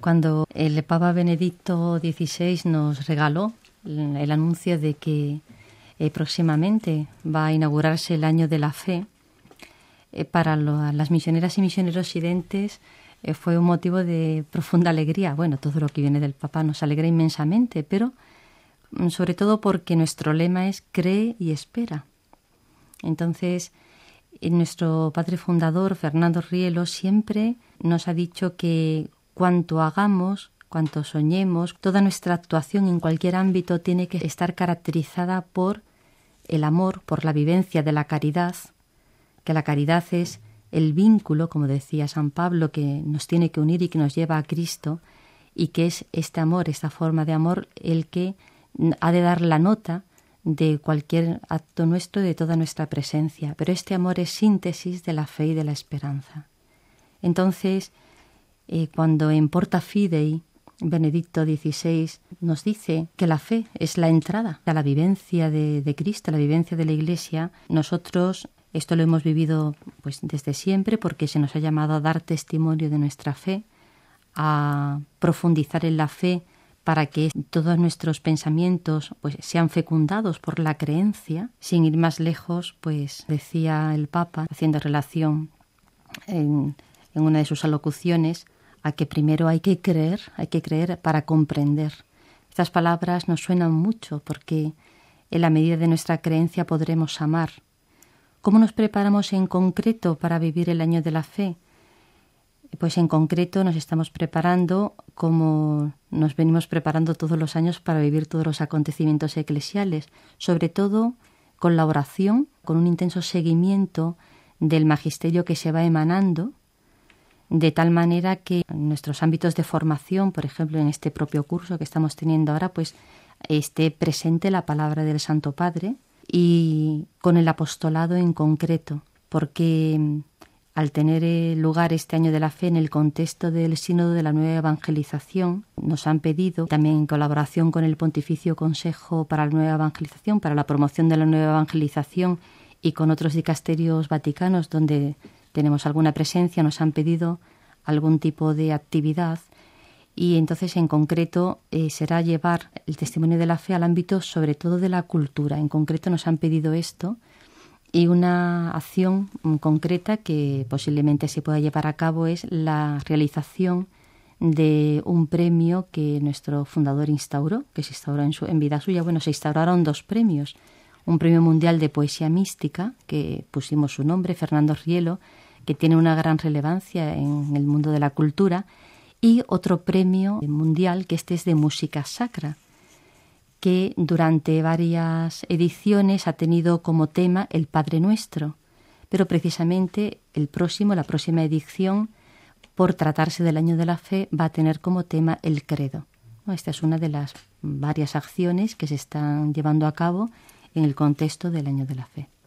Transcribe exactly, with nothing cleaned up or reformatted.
Cuando el Papa Benedicto dieciséis nos regaló el anuncio de que eh, próximamente va a inaugurarse el Año de la Fe, eh, para lo, las misioneras y misioneros residentes eh, fue un motivo de profunda alegría. Bueno, todo lo que viene del Papa nos alegra inmensamente, pero mm, sobre todo porque nuestro lema es cree y espera. Entonces, nuestro padre fundador, Fernando Rielo, siempre nos ha dicho que cuanto hagamos, cuanto soñemos, toda nuestra actuación en cualquier ámbito tiene que estar caracterizada por el amor, por la vivencia de la caridad, que la caridad es el vínculo, como decía San Pablo, que nos tiene que unir y que nos lleva a Cristo, y que es este amor, esta forma de amor, el que ha de dar la nota de cualquier acto nuestro, de toda nuestra presencia. Pero este amor es síntesis de la fe y de la esperanza. Entonces, eh, cuando en Porta Fidei Benedicto dieciséis nos dice que la fe es la entrada a la vivencia de, de Cristo, a la vivencia de la Iglesia, nosotros esto lo hemos vivido pues desde siempre, porque se nos ha llamado a dar testimonio de nuestra fe, a profundizar en la fe, para que todos nuestros pensamientos pues sean fecundados por la creencia. Sin ir más lejos, pues decía el Papa, haciendo relación en, en una de sus alocuciones, a que primero hay que creer, hay que creer para comprender. Estas palabras nos suenan mucho, porque en la medida de nuestra creencia podremos amar. ¿Cómo nos preparamos en concreto para vivir el año de la fe? Pues en concreto nos estamos preparando como nos venimos preparando todos los años para vivir todos los acontecimientos eclesiales, sobre todo con la oración, con un intenso seguimiento del magisterio que se va emanando, de tal manera que en nuestros ámbitos de formación, por ejemplo en este propio curso que estamos teniendo ahora, pues esté presente la palabra del Santo Padre, y con el apostolado en concreto, porque al tener lugar este año de la fe en el contexto del Sínodo de la Nueva Evangelización, nos han pedido, también en colaboración con el Pontificio Consejo para la Nueva Evangelización, para la promoción de la Nueva Evangelización, y con otros dicasterios vaticanos donde tenemos alguna presencia, nos han pedido algún tipo de actividad, y entonces en concreto eh, será llevar el testimonio de la fe al ámbito sobre todo de la cultura. En concreto nos han pedido esto, y una acción concreta que posiblemente se pueda llevar a cabo es la realización de un premio que nuestro fundador instauró, que se instauró en, su, en vida suya. Bueno, se instauraron dos premios. Un premio mundial de poesía mística, que pusimos su nombre, Fernando Rielo, que tiene una gran relevancia en el mundo de la cultura, y otro premio mundial, que este es de música sacra, que durante varias ediciones ha tenido como tema el Padre Nuestro, pero precisamente el próximo, la próxima edición, por tratarse del Año de la Fe, va a tener como tema el Credo. Esta es una de las varias acciones que se están llevando a cabo en el contexto del Año de la Fe.